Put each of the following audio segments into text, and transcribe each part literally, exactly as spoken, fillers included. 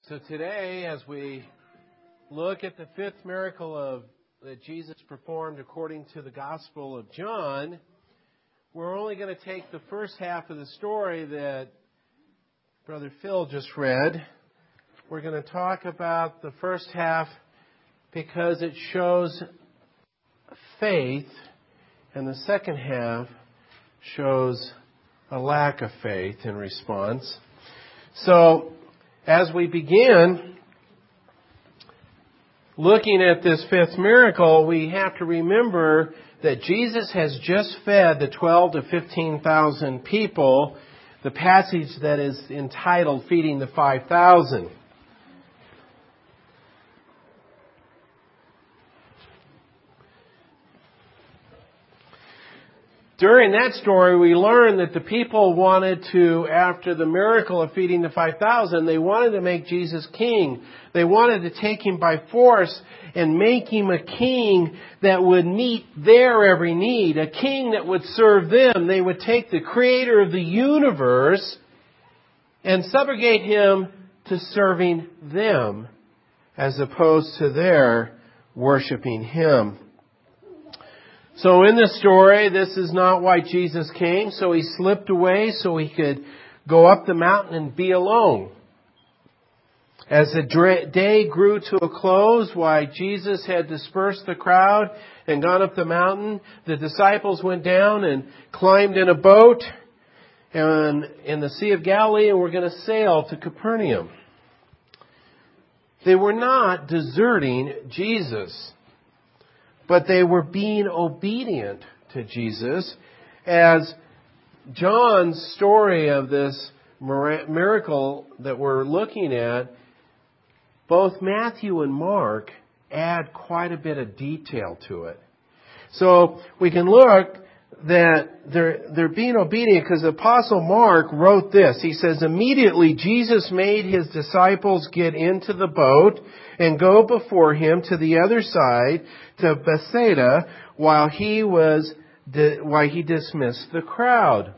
So today, as we look at the fifth miracle of that Jesus performed according to the Gospel of John, we're only going to take the first half of the story that Brother Phil just read. We're going to talk about the first half because it shows faith, and the second half shows a lack of faith in response. So, as we begin looking at this fifth miracle, we have to remember that Jesus has just fed the twelve to fifteen thousand people, the passage that is entitled Feeding the five thousand. During that story, we learn that the people wanted to, after the miracle of feeding the five thousand, they wanted to make Jesus king. They wanted to take him by force and make him a king that would meet their every need, a king that would serve them. They would take the creator of the universe and subjugate him to serving them as opposed to their worshiping him. So in this story, this is not why Jesus came. So he slipped away so he could go up the mountain and be alone. As the day grew to a close, why Jesus had dispersed the crowd and gone up the mountain, the disciples went down and climbed in a boat and in the Sea of Galilee and were going to sail to Capernaum. They were not deserting Jesus, but they were being obedient to Jesus, as John's story of this miracle that we're looking at, both Matthew and Mark add quite a bit of detail to it. So we can look that they're, they're being obedient because the Apostle Mark wrote this. He says, immediately Jesus made his disciples get into the boat and go before him to the other side, to Bethsaida, while he was, while he dismissed the crowd.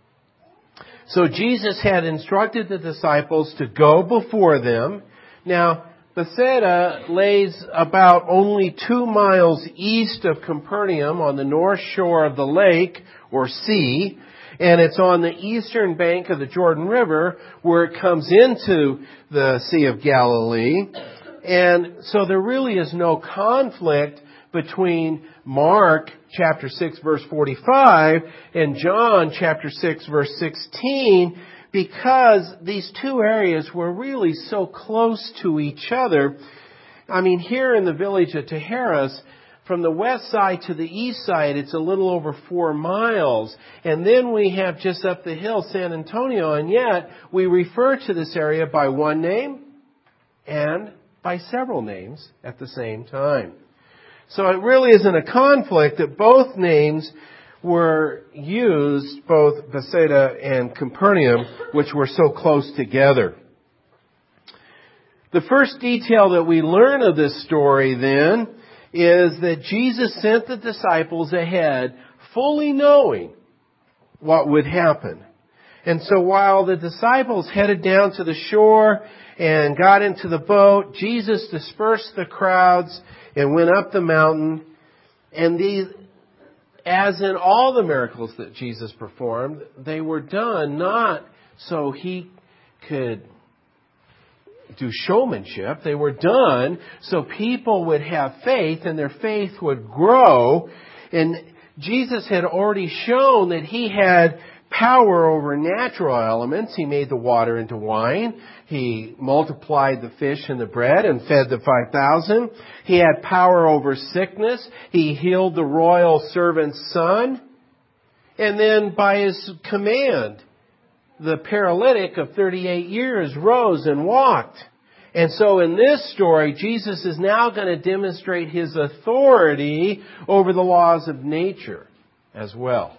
So Jesus had instructed the disciples to go before them. Now, Bethsaida lays about only two miles east of Capernaum on the north shore of the lake or sea, and it's on the eastern bank of the Jordan River where it comes into the Sea of Galilee. And so there really is no conflict between Mark chapter six verse forty-five and John chapter six verse sixteen, because these two areas were really so close to each other. I mean, here in the village of Taharas, from the west side to the east side, it's a little over four miles. And then we have just up the hill San Antonio, and yet we refer to this area by one name and by several names at the same time. So it really isn't a conflict that both names were used, both Bethsaida and Capernaum, which were so close together. The first detail that we learn of this story then is that Jesus sent the disciples ahead, fully knowing what would happen. And so while the disciples headed down to the shore and got into the boat, Jesus dispersed the crowds and went up the mountain. And these, as in all the miracles that Jesus performed, they were done not so he could do showmanship. They were done so people would have faith and their faith would grow. And Jesus had already shown that he had power over natural elements. He made the water into wine. He multiplied the fish and the bread and fed the five thousand. He had power over sickness. He healed the royal servant's son. And then by his command, the paralytic of thirty-eight years rose and walked. And so in this story, Jesus is now going to demonstrate his authority over the laws of nature as well.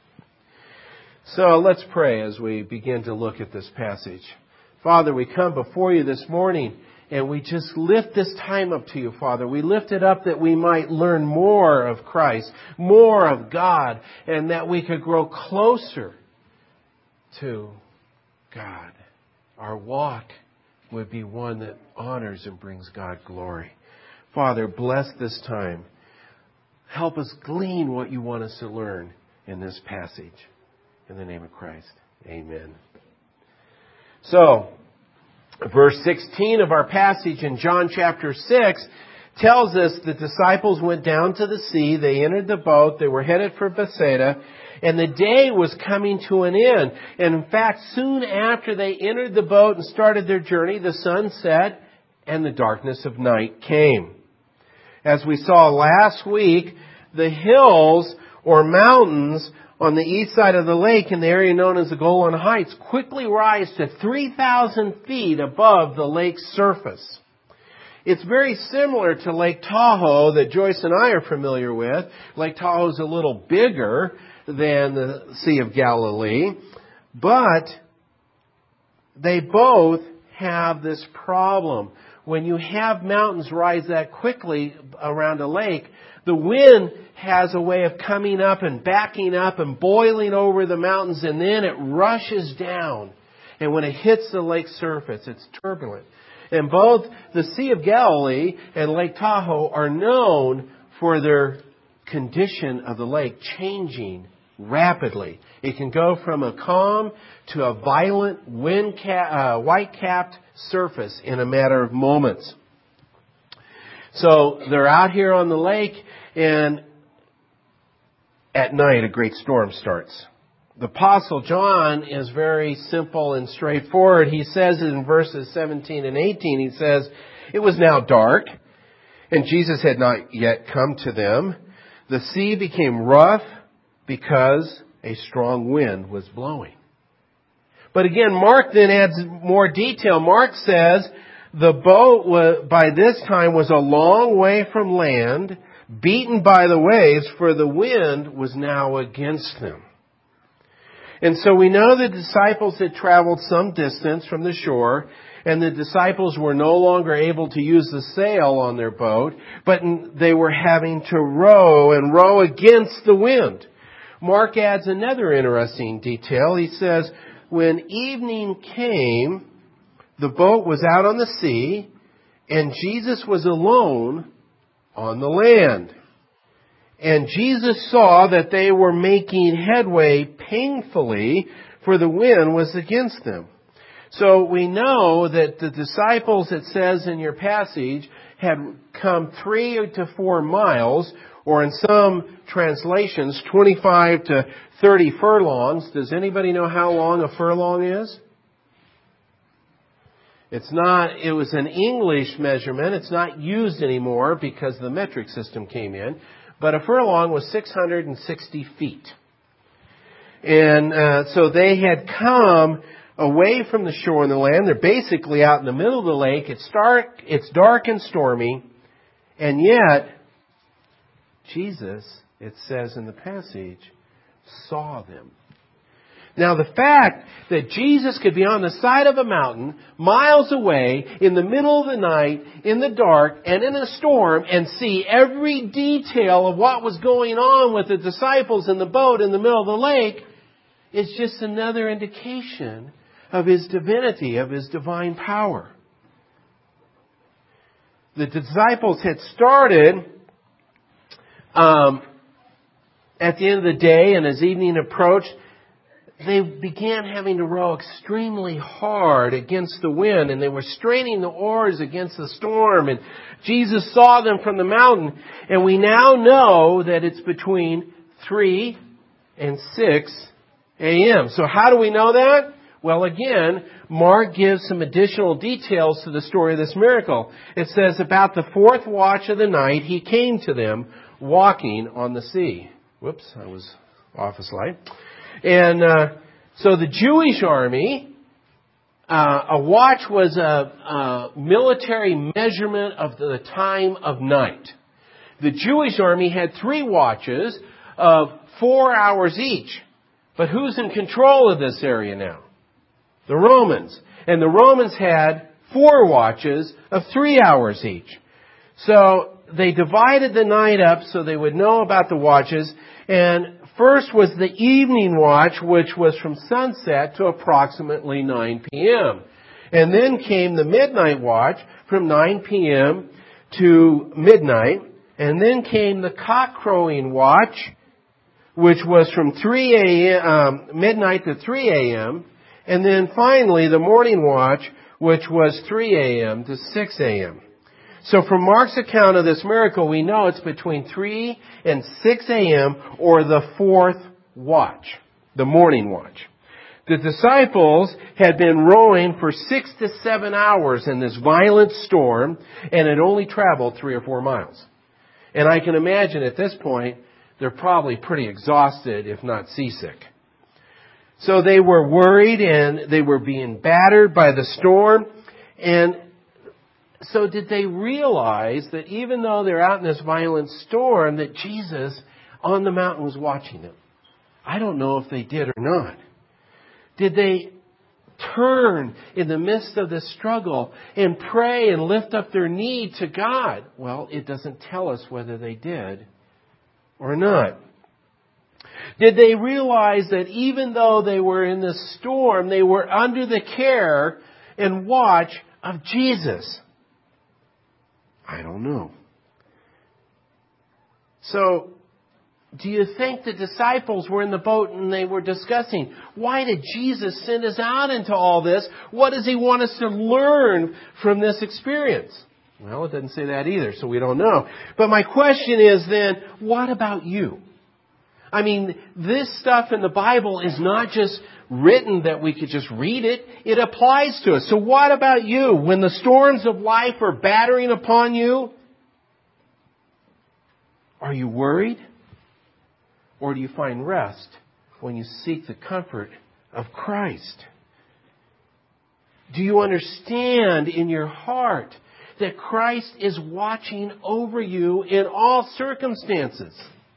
So let's pray as we begin to look at this passage. Father, we come before you this morning and we just lift this time up to you, Father. We lift it up that we might learn more of Christ, more of God, and that we could grow closer to God. Our walk would be one that honors and brings God glory. Father, bless this time. Help us glean what you want us to learn in this passage. In the name of Christ, amen. So, verse sixteen of our passage in John chapter six tells us the disciples went down to the sea. They entered the boat. They were headed for Bethsaida. And the day was coming to an end. And in fact, soon after they entered the boat and started their journey, the sun set and the darkness of night came. As we saw last week, the hills or mountains on the east side of the lake in the area known as the Golan Heights quickly rise to three thousand feet above the lake's surface. It's very similar to Lake Tahoe that Joyce and I are familiar with. Lake Tahoe is a little bigger than the Sea of Galilee, but they both have this problem. When you have mountains rise that quickly around a lake, the wind has a way of coming up and backing up and boiling over the mountains, and then it rushes down. And when it hits the lake surface, it's turbulent. And both the Sea of Galilee and Lake Tahoe are known for their condition of the lake changing rapidly. It can go from a calm to a violent wind ca- uh, white-capped surface in a matter of moments. So they're out here on the lake, and at night a great storm starts. The Apostle John is very simple and straightforward. He says in verses seventeen and eighteen, he says, "It was now dark, and Jesus had not yet come to them. The sea became rough because a strong wind was blowing." But again, Mark then adds more detail. Mark says the boat was, by this time was a long way from land, beaten by the waves, for the wind was now against them. And so we know the disciples had traveled some distance from the shore, and the disciples were no longer able to use the sail on their boat, but they were having to row and row against the wind. Mark adds another interesting detail. He says, when evening came, the boat was out on the sea, and Jesus was alone on the land. And Jesus saw that they were making headway painfully, for the wind was against them. So we know that the disciples, it says in your passage, had come three to four miles, or in some translations, twenty-five to thirty furlongs. Does anybody know how long a furlong is? It's not, it was an English measurement. It's not used anymore because the metric system came in. But a furlong was six hundred sixty feet. And uh, so they had come away from the shore and the land. They're basically out in the middle of the lake. It's dark, it's dark and stormy. And yet, Jesus, it says in the passage, saw them. Now, the fact that Jesus could be on the side of a mountain, miles away, in the middle of the night, in the dark, and in a storm, and see every detail of what was going on with the disciples in the boat in the middle of the lake, is just another indication of His divinity, of His divine power. The disciples had started um, at the end of the day, and as evening approached, they began having to row extremely hard against the wind, and they were straining the oars against the storm, and Jesus saw them from the mountain. And we now know that it's between three and six a.m. So how do we know that? Well, again, Mark gives some additional details to the story of this miracle. It says, about the fourth watch of the night, He came to them walking on the sea. Whoops, I was off a slide. And uh, so the Jewish army, uh, a watch was a, a military measurement of the time of night. The Jewish army had three watches of four hours each. But who's in control of this area now? The Romans. And the Romans had four watches of three hours each. So they divided the night up so they would know about the watches. And first was the evening watch, which was from sunset to approximately nine p.m. And then came the midnight watch from nine p.m. to midnight. And then came the cock crowing watch, which was from three a.m. Um, midnight to three a.m. And then finally the morning watch, which was three a.m. to six a.m. So from Mark's account of this miracle, we know it's between three and six a.m. or the fourth watch, the morning watch. The disciples had been rowing for six to seven hours in this violent storm and had only traveled three or four miles. And I can imagine at this point, they're probably pretty exhausted, if not seasick. So they were worried and they were being battered by the storm. And so did they realize that even though they're out in this violent storm, that Jesus on the mountain was watching them? I don't know if they did or not. Did they turn in the midst of this struggle and pray and lift up their need to God? Well, it doesn't tell us whether they did or not. Did they realize that even though they were in this storm, they were under the care and watch of Jesus? I don't know. So, do you think the disciples were in the boat and they were discussing, why did Jesus send us out into all this? What does He want us to learn from this experience? Well, it doesn't say that either, so we don't know. But my question is then, what about you? I mean, this stuff in the Bible is not just written that we could just read it. It applies to us. So what about you? When the storms of life are battering upon you, are you worried? Or do you find rest when you seek the comfort of Christ? Do you understand in your heart that Christ is watching over you in all circumstances?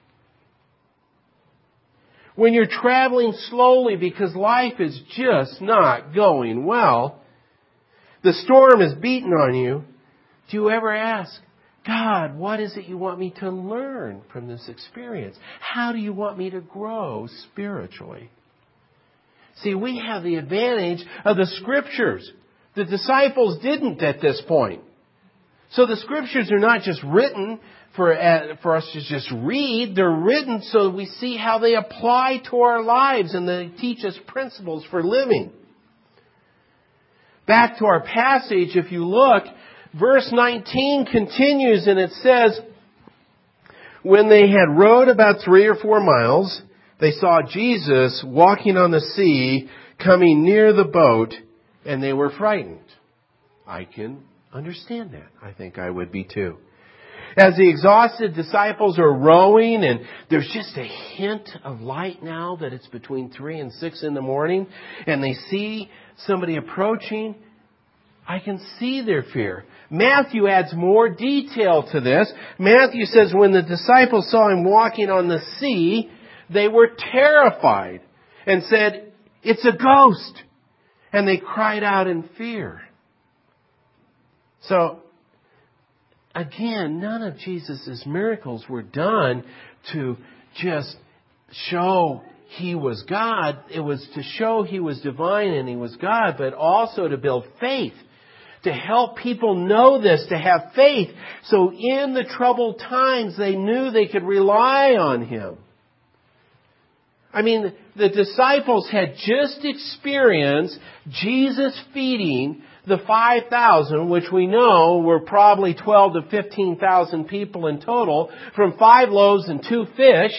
When you're traveling slowly because life is just not going well, the storm is beating on you, do you ever ask, God, what is it you want me to learn from this experience? How do you want me to grow spiritually? See, we have the advantage of the Scriptures. The disciples didn't at this point. So the Scriptures are not just written for, uh, for us to just read. They're written so we see how they apply to our lives and they teach us principles for living. Back to our passage, if you look, verse nineteen continues and it says, when they had rowed about three or four miles, they saw Jesus walking on the sea, coming near the boat, and they were frightened. I can understand that. I think I would be too. As the exhausted disciples are rowing, and there's just a hint of light now that it's between three and six in the morning, and they see somebody approaching, I can see their fear. Matthew adds more detail to this. Matthew says when the disciples saw Him walking on the sea, they were terrified and said, "It's a ghost." And they cried out in fear. So, again, none of Jesus' miracles were done to just show He was God. It was to show He was divine and He was God, but also to build faith. To help people know this, to have faith. So in the troubled times, they knew they could rely on Him. I mean, the disciples had just experienced Jesus feeding the five thousand, which we know were probably twelve to fifteen thousand people in total, from five loaves and two fish.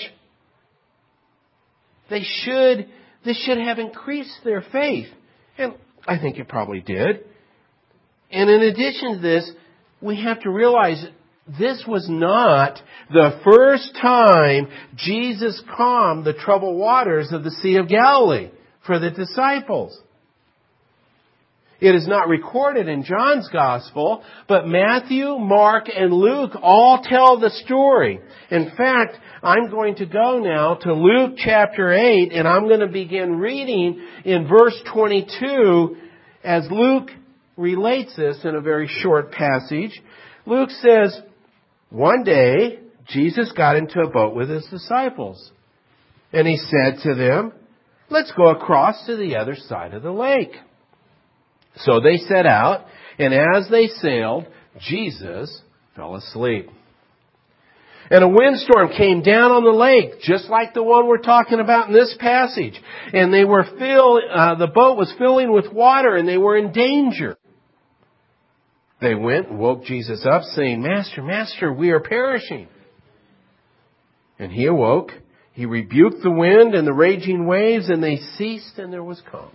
They should, this should have increased their faith. And I think it probably did. And in addition to this, we have to realize this was not the first time Jesus calmed the troubled waters of the Sea of Galilee for the disciples. It is not recorded in John's Gospel, but Matthew, Mark, and Luke all tell the story. In fact, I'm going to go now to Luke chapter eight, and I'm going to begin reading in verse twenty-two as Luke relates this in a very short passage. Luke says, one day, Jesus got into a boat with His disciples. And He said to them, let's go across to the other side of the lake. So they set out, and as they sailed, Jesus fell asleep. And a windstorm came down on the lake, just like the one we're talking about in this passage. And they were fill, uh, the boat was filling with water, and they were in danger. They went and woke Jesus up, saying, "Master, Master, we are perishing." And he awoke. He rebuked the wind and the raging waves, and they ceased, and there was calm.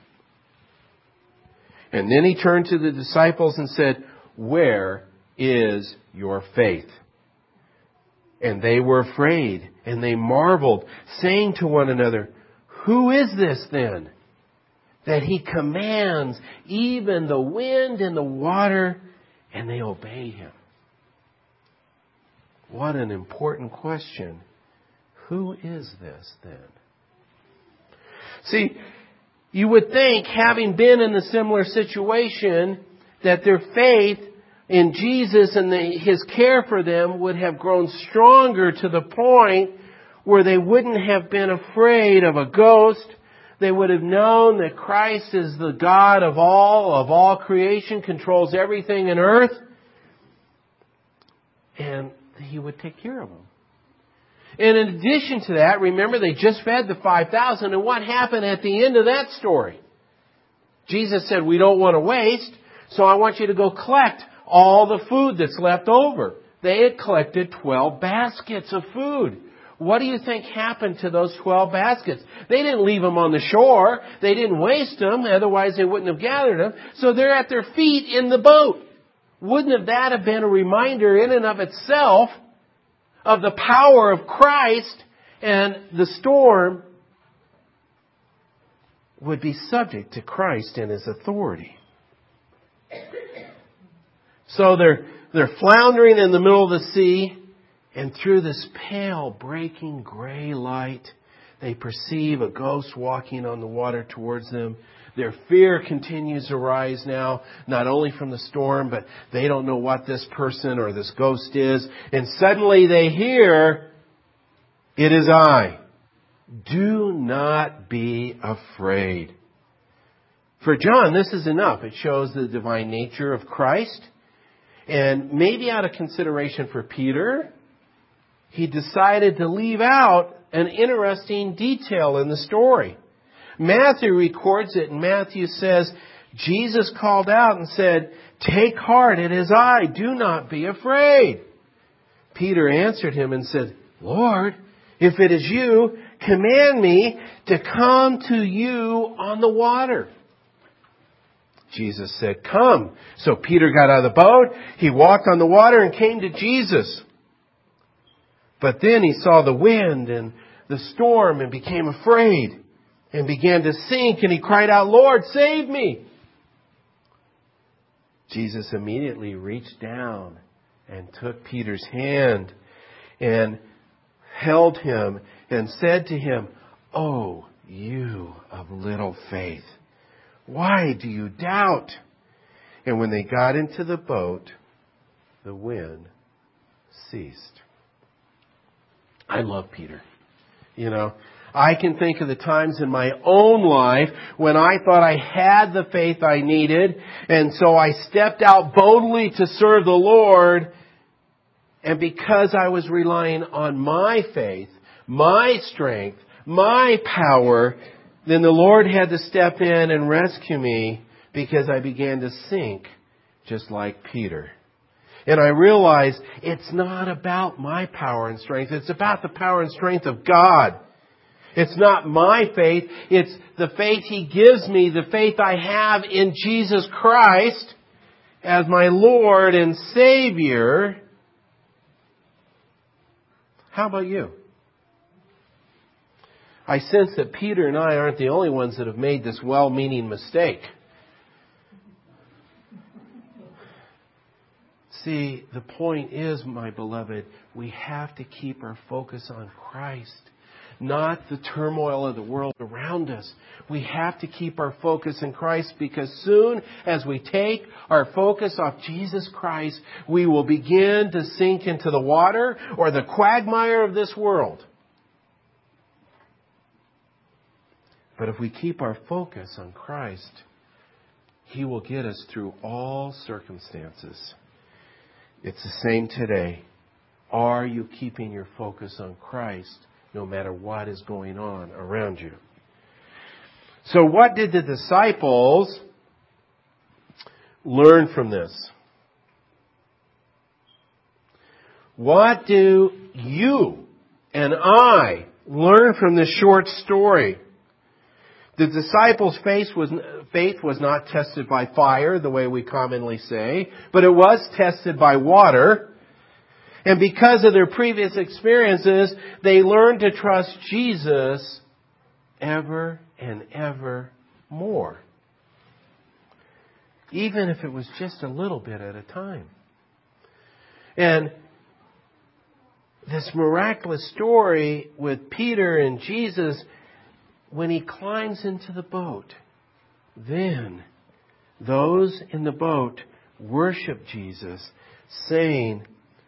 And then he turned to the disciples and said, "Where is your faith?" And they were afraid, and they marveled, saying to one another, "Who is this then, that he commands even the wind and the water, and they obey him?" What an important question. Who is this then? See, you would think, having been in a similar situation, that their faith in Jesus and the, His care for them would have grown stronger to the point where they wouldn't have been afraid of a ghost. They would have known that Christ is the God of all, of all creation, controls everything in earth, and He would take care of them. And in addition to that, remember, they just fed the five thousand, and what happened at the end of that story? Jesus said, "We don't want to waste, so I want you to go collect all the food that's left over." They had collected twelve baskets of food. What do you think happened to those twelve baskets? They didn't leave them on the shore. They didn't waste them, otherwise they wouldn't have gathered them. So they're at their feet in the boat. Wouldn't have that have been a reminder in and of itself of the power of Christ, and the storm would be subject to Christ and His authority? So they're, they're floundering in the middle of the sea, and through this pale breaking gray light, they perceive a ghost walking on the water towards them. Their fear continues to rise now, not only from the storm, but they don't know what this person or this ghost is. And suddenly they hear, "It is I. Do not be afraid." For John, this is enough. It shows the divine nature of Christ. And maybe out of consideration for Peter, he decided to leave out an interesting detail in the story. Matthew records it, and Matthew says, Jesus called out and said, "Take heart, it is I. Do not be afraid." Peter answered him and said, "Lord, if it is you, command me to come to you on the water." Jesus said, "Come." So Peter got out of the boat. He walked on the water and came to Jesus. But then he saw the wind and the storm and became afraid and began to sink, and he cried out, "Lord, save me." Jesus immediately reached down and took Peter's hand and held him and said to him, "Oh, you of little faith, why do you doubt?" And when they got into the boat, the wind ceased. I love Peter. You know, I can think of the times in my own life when I thought I had the faith I needed, and so I stepped out boldly to serve the Lord, and because I was relying on my faith, my strength, my power, then the Lord had to step in and rescue me because I began to sink just like Peter. And I realized it's not about my power and strength. It's about the power and strength of God. It's not my faith. It's the faith He gives me, the faith I have in Jesus Christ as my Lord and Savior. How about you? I sense that Peter and I aren't the only ones that have made this well-meaning mistake. See, the point is, my beloved, we have to keep our focus on Christ, not the turmoil of the world around us. We have to keep our focus in Christ, because soon as we take our focus off Jesus Christ, we will begin to sink into the water or the quagmire of this world. But if we keep our focus on Christ, He will get us through all circumstances. It's the same today. Are you keeping your focus on Christ no matter what is going on around you? So what did the disciples learn from this? What do you and I learn from this short story? The disciples' faith was, faith was not tested by fire, the way we commonly say, but it was tested by water. And because of their previous experiences, they learned to trust Jesus ever and ever more. Even if it was just a little bit at a time. And this miraculous story with Peter and Jesus, when he climbs into the boat, then those in the boat worship Jesus, saying,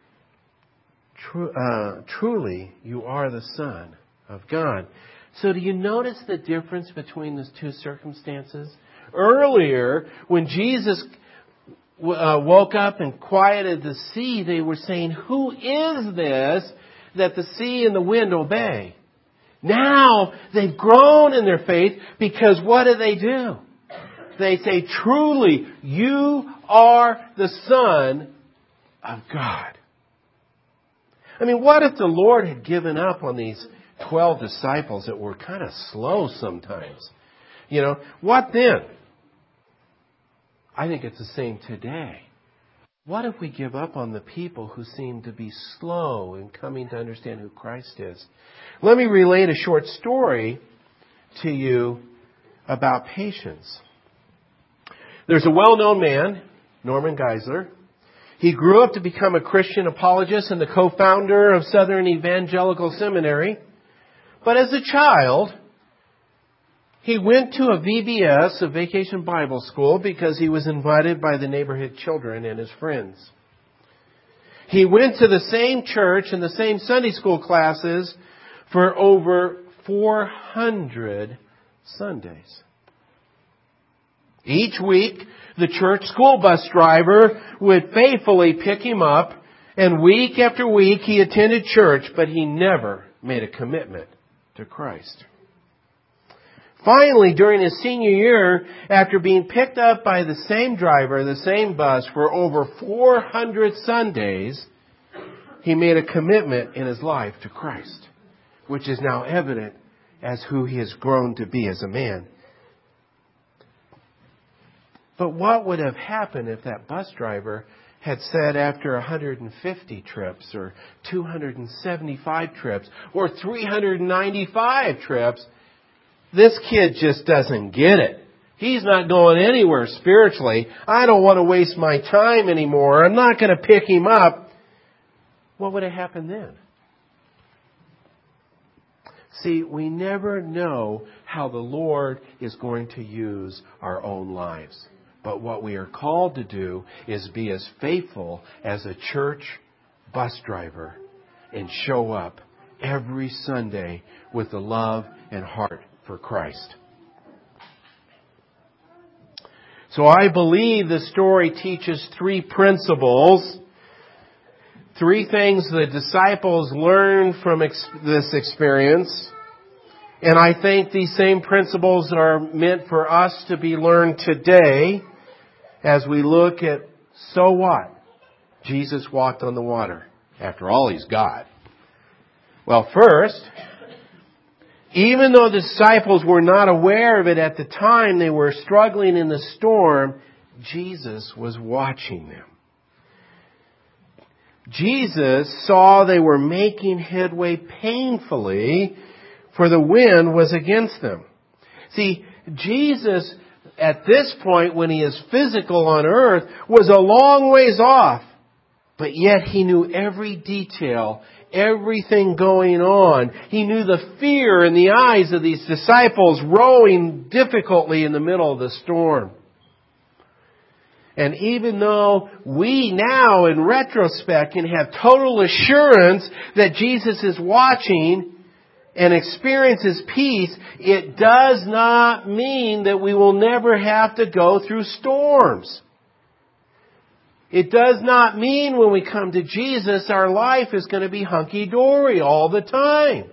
Uh, truly, you are the Son of God. So do you notice the difference between those two circumstances? Earlier, when Jesus uh, woke up and quieted the sea, they were saying, who is this that the sea and the wind obey? Now, they've grown in their faith because what do they do? They say, truly, you are the Son of God. I mean, what if the Lord had given up on these twelve disciples that were kind of slow sometimes? You know, what then? I think it's the same today. What if we give up on the people who seem to be slow in coming to understand who Christ is? Let me relate a short story to you about patience. There's a well-known man, Norman Geisler. He grew up to become a Christian apologist and the co-founder of Southern Evangelical Seminary. But as a child, he went to a V B S, a Vacation Bible School, because he was invited by the neighborhood children and his friends. He went to the same church and the same Sunday school classes for over four hundred Sundays. Each week, the church school bus driver would faithfully pick him up, and week after week he attended church, but he never made a commitment to Christ. Finally, during his senior year, after being picked up by the same driver, the same bus, for over four hundred Sundays, he made a commitment in his life to Christ, which is now evident as who he has grown to be as a man. But what would have happened if that bus driver had said after one hundred fifty trips or two hundred seventy-five trips or three hundred ninety-five trips, this kid just doesn't get it. He's not going anywhere spiritually. I don't want to waste my time anymore. I'm not going to pick him up. What would have happened then? See, we never know how the Lord is going to use our own lives. But what we are called to do is be as faithful as a church bus driver and show up every Sunday with the love and heart for Christ. So I believe the story teaches three principles, three things the disciples learned from ex- this experience. And I think these same principles are meant for us to be learned today as we look at, so what? Jesus walked on the water. After all, He's God. Well, first, even though the disciples were not aware of it at the time, they were struggling in the storm, Jesus was watching them. Jesus saw they were making headway painfully, for the wind was against them. See, Jesus, at this point when He is physical on earth, was a long ways off. But yet He knew every detail, everything going on. He knew the fear in the eyes of these disciples rowing difficultly in the middle of the storm. And even though we now, in retrospect, can have total assurance that Jesus is watching, and experiences peace, it does not mean that we will never have to go through storms. It does not mean when we come to Jesus, our life is going to be hunky-dory all the time.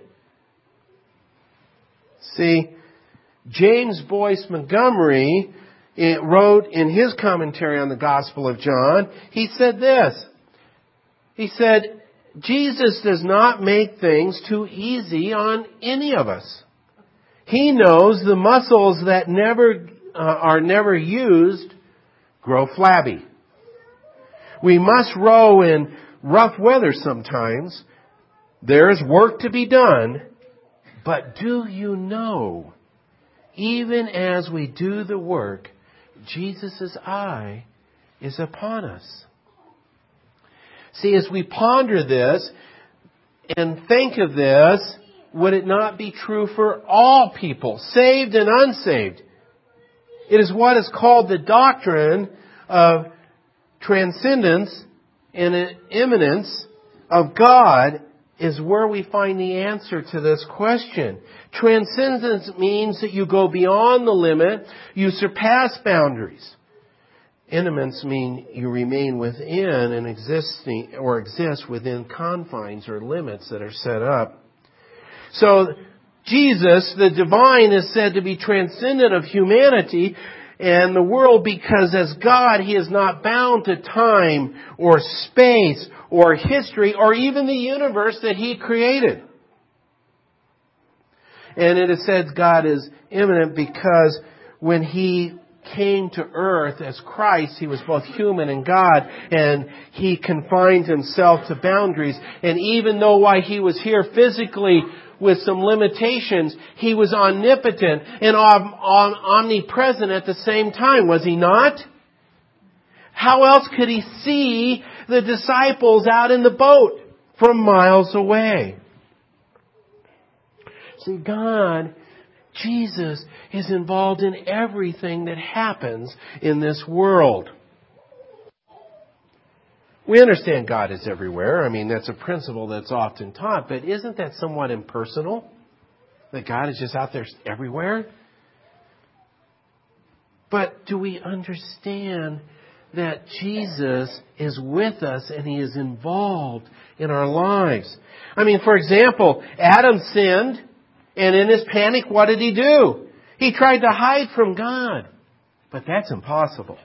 See, James Boyce Montgomery wrote in his commentary on the Gospel of John, he said this. He said, Jesus does not make things too easy on any of us. He knows the muscles that never uh, are never used grow flabby. We must row in rough weather sometimes. There is work to be done. But do you know, even as we do the work, Jesus' eye is upon us. See, as we ponder this and think of this, would it not be true for all people, saved and unsaved? It is what is called the doctrine of transcendence and immanence of God is where we find the answer to this question. Transcendence means that you go beyond the limit, you surpass boundaries. Immanence means you remain within and existing or exist within confines or limits that are set up. So Jesus, the divine, is said to be transcendent of humanity and the world because as God, He is not bound to time or space or history or even the universe that He created. And it is said God is immanent because when He came to earth as Christ, He was both human and God, and He confined Himself to boundaries. And even though while He was here physically with some limitations, He was omnipotent and omnipresent at the same time, was He not? How else could He see the disciples out in the boat from miles away? See, God, Jesus, is involved in everything that happens in this world. We understand God is everywhere. I mean, that's a principle that's often taught, but isn't that somewhat impersonal? That God is just out there everywhere? But do we understand that Jesus is with us and He is involved in our lives? I mean, for example, Adam sinned, and in his panic, what did he do? He tried to hide from God. But that's impossible.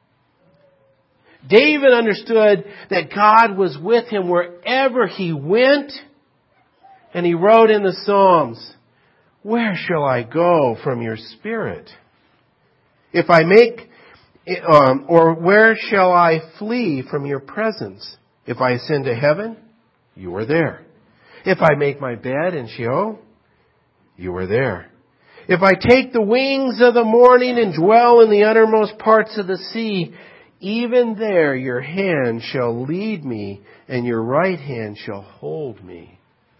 David understood that God was with him wherever he went. And he wrote in the Psalms, "Where shall I go from your spirit? If I make, um, or where shall I flee from your presence? If I ascend to heaven, you are there. If I make my bed in Sheol, you are there. If I take the wings of the morning and dwell in the uttermost parts of the sea, even there your hand shall lead me and your right hand shall hold me."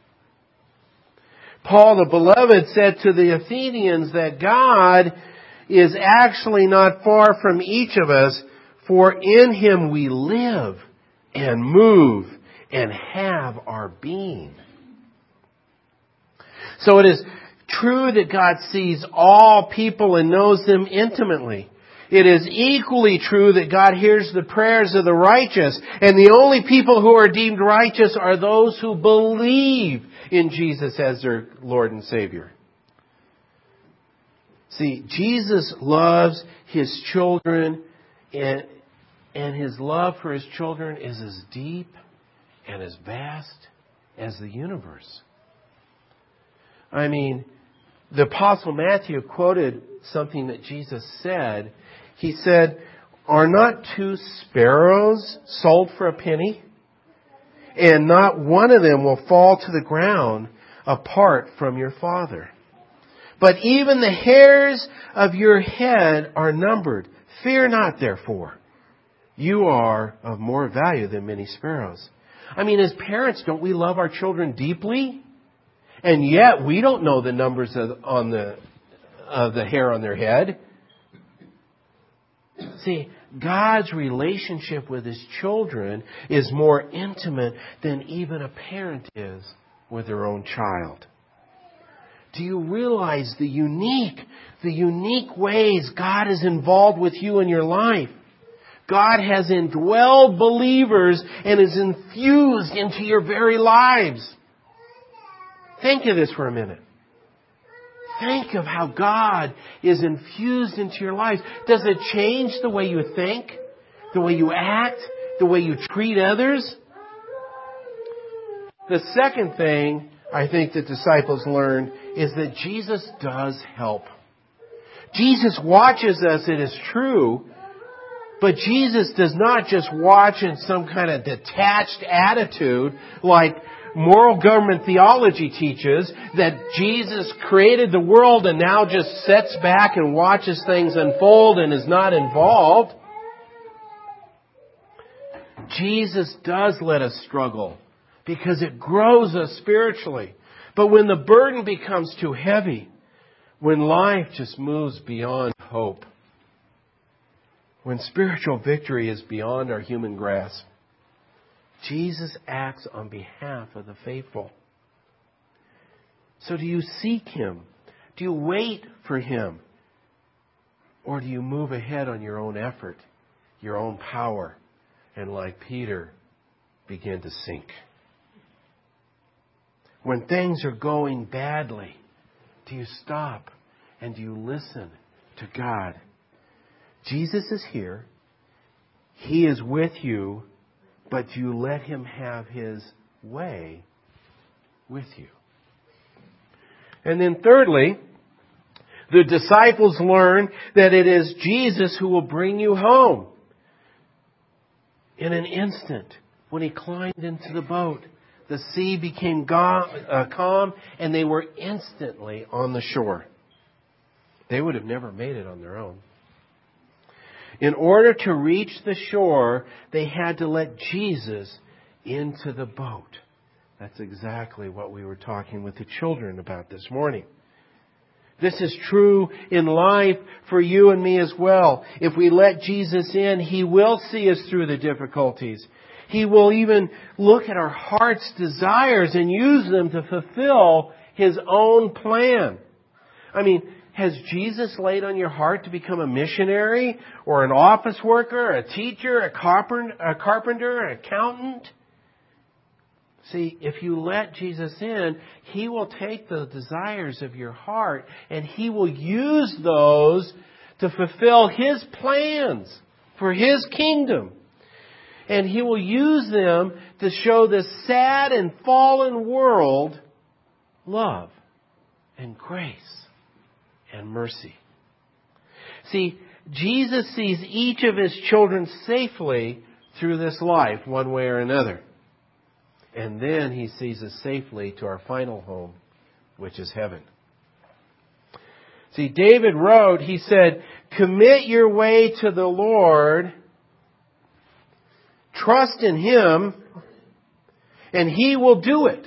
Paul the Beloved said to the Athenians that God is actually not far from each of us, for in Him we live and move and have our being. So it is true that God sees all people and knows them intimately. It is equally true that God hears the prayers of the righteous, and the only people who are deemed righteous are those who believe in Jesus as their Lord and Savior. See, Jesus loves His children, and, and His love for His children is as deep and as vast as the universe. I mean, the Apostle Matthew quoted something that Jesus said. He said, "Are not two sparrows sold for a penny? And not one of them will fall to the ground apart from your Father. But even the hairs of your head are numbered. Fear not, therefore. You are of more value than many sparrows." I mean, as parents, don't we love our children deeply? And yet we don't know the numbers of, on the, of the hair on their head. See, God's relationship with His children is more intimate than even a parent is with their own child. Do you realize the unique, the unique ways God is involved with you in your life? God has indwelled believers and is infused into your very lives. Think of this for a minute. Think of how God is infused into your life. Does it change the way you think? The way you act? The way you treat others? The second thing I think that disciples learned is that Jesus does help. Jesus watches us, it is true, but Jesus does not just watch in some kind of detached attitude like moral government theology teaches, that Jesus created the world and now just sits back and watches things unfold and is not involved. Jesus does let us struggle because it grows us spiritually. But when the burden becomes too heavy, when life just moves beyond hope, when spiritual victory is beyond our human grasp, Jesus acts on behalf of the faithful. So do you seek Him? Do you wait for Him? Or do you move ahead on your own effort, your own power, and like Peter, begin to sink? When things are going badly, do you stop and do you listen to God? Jesus is here. He is with you. But do you let Him have His way with you? And then thirdly, the disciples learn that it is Jesus who will bring you home. In an instant, when He climbed into the boat, the sea became calm and they were instantly on the shore. They would have never made it on their own. In order to reach the shore, they had to let Jesus into the boat. That's exactly what we were talking with the children about this morning. This is true in life for you and me as well. If we let Jesus in, He will see us through the difficulties. He will even look at our heart's desires and use them to fulfill His own plan. I mean, has Jesus laid on your heart to become a missionary or an office worker, a teacher, a carpenter, an accountant? See, if you let Jesus in, He will take the desires of your heart and He will use those to fulfill His plans for His kingdom. And He will use them to show this sad and fallen world love and grace and mercy. See, Jesus sees each of His children safely through this life, one way or another. And then He sees us safely to our final home, which is heaven. See, David wrote, he said, "Commit your way to the Lord, trust in Him, and He will do it."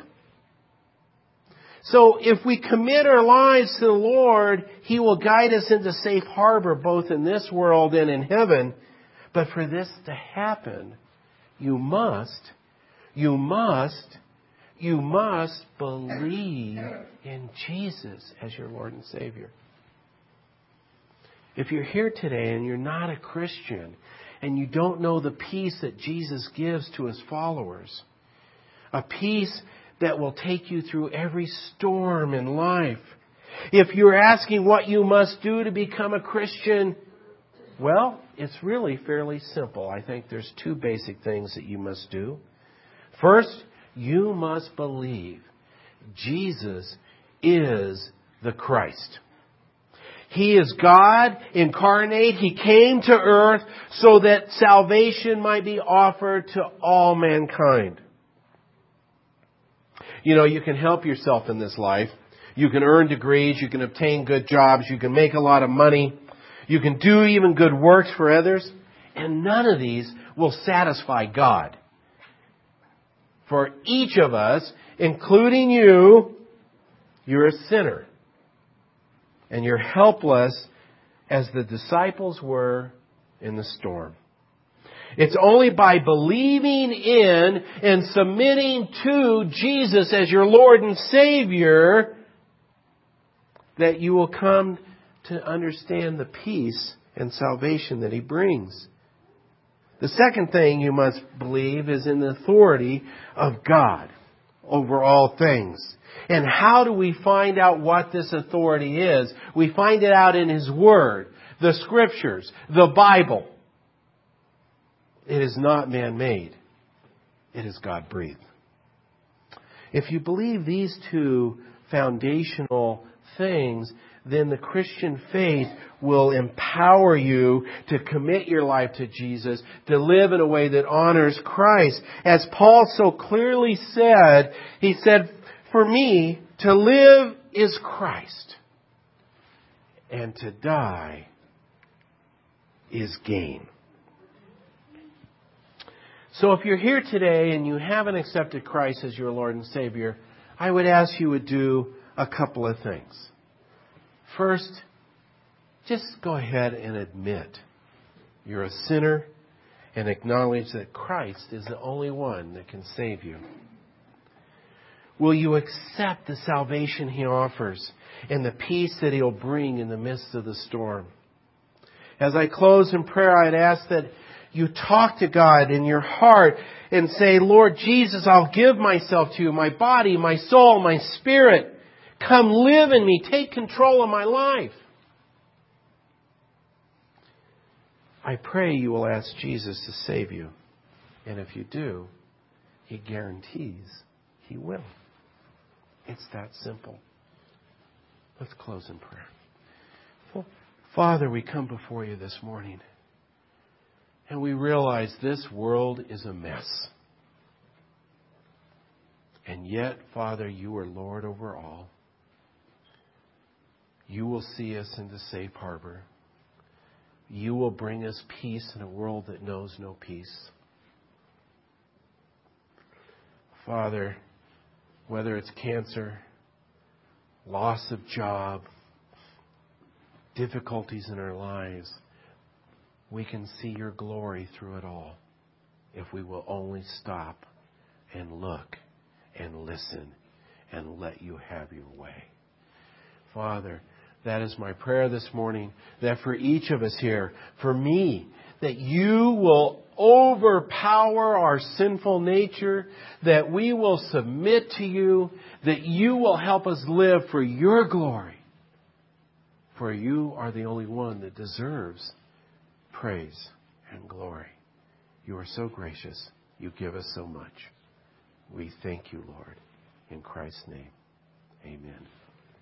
So if we commit our lives to the Lord, He will guide us into safe harbor both in this world and in heaven. But for this to happen, you must, you must, you must believe in Jesus as your Lord and Savior. If you're here today and you're not a Christian and you don't know the peace that Jesus gives to His followers, a peace that will take you through every storm in life. If you're asking what you must do to become a Christian, well, it's really fairly simple. I think there's two basic things that you must do. First, you must believe Jesus is the Christ. He is God incarnate. He came to earth so that salvation might be offered to all mankind. You know, you can help yourself in this life. You can earn degrees. You can obtain good jobs. You can make a lot of money. You can do even good works for others. And none of these will satisfy God. For each of us, including you, you're a sinner. And you're helpless as the disciples were in the storm. It's only by believing in and submitting to Jesus as your Lord and Savior that you will come to understand the peace and salvation that He brings. The second thing you must believe is in the authority of God over all things. And how do we find out what this authority is? We find it out in His Word, the Scriptures, the Bible. It is not man-made. It is God-breathed. If you believe these two foundational things, then the Christian faith will empower you to commit your life to Jesus, to live in a way that honors Christ. As Paul so clearly said, he said, "For me, to live is Christ, and to die is gain." So if you're here today and you haven't accepted Christ as your Lord and Savior, I would ask you would do a couple of things. First, just go ahead and admit you're a sinner and acknowledge that Christ is the only one that can save you. Will you accept the salvation He offers and the peace that He'll bring in the midst of the storm? As I close in prayer, I'd ask that you talk to God in your heart and say, "Lord Jesus, I'll give myself to You, my body, my soul, my spirit. Come live in me. Take control of my life." I pray you will ask Jesus to save you. And if you do, He guarantees He will. It's that simple. Let's close in prayer. Father, we come before You this morning, and we realize this world is a mess. And yet, Father, You are Lord over all. You will see us into safe harbor. You will bring us peace in a world that knows no peace. Father, whether it's cancer, loss of job, difficulties in our lives, we can see Your glory through it all if we will only stop and look and listen and let You have Your way. Father, that is my prayer this morning, that for each of us here, for me, that You will overpower our sinful nature, that we will submit to You, that You will help us live for Your glory. For You are the only one that deserves praise and glory. You are so gracious. You give us so much. We thank You, Lord. In Christ's name, amen.